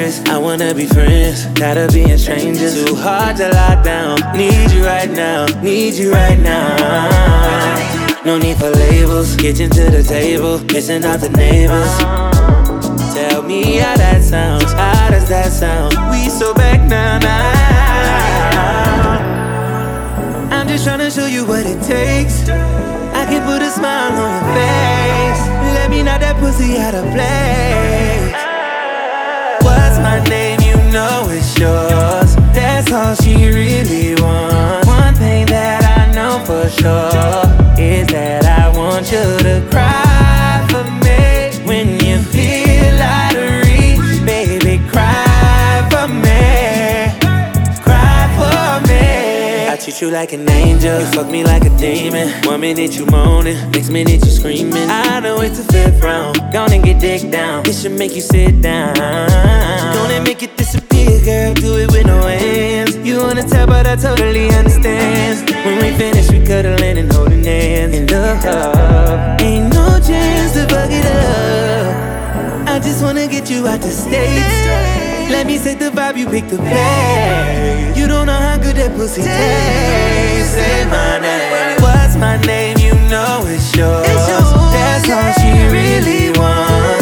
dangerous. I wanna be friends, tired of being strangers. Too hard to lock down. Need you right now, need you right now. No need for labels, kitchen to the table, missing out the neighbors. Tell me how that sounds, how does that sound? We so back now. I'm just tryna show you what it takes. I can put a smile on your face. Let me knock that pussy out of place. What's my name? You know it's yours. That's all she really wants. One thing that I know for sure is that I want you to cry for me when you feel out of reach. Baby, cry for me. Cry for me. I treat you like an angel, you fuck me like a demon. 1 minute you moaning, next minute you screaming. I know it's the 5th round, gonna get dick down. This should make you sit down. Gonna make it disappear, girl, do it with no hands. You wanna tell, but I totally understand. When we finish, we cuddling and holding hands. In love, ain't no chance to fuck it up. I just wanna get you out the States. Let me set the vibe, you pick the pace. You don't know how good that pussy tastes. Say my name. What's my name? You know it's yours. That's all she really wants.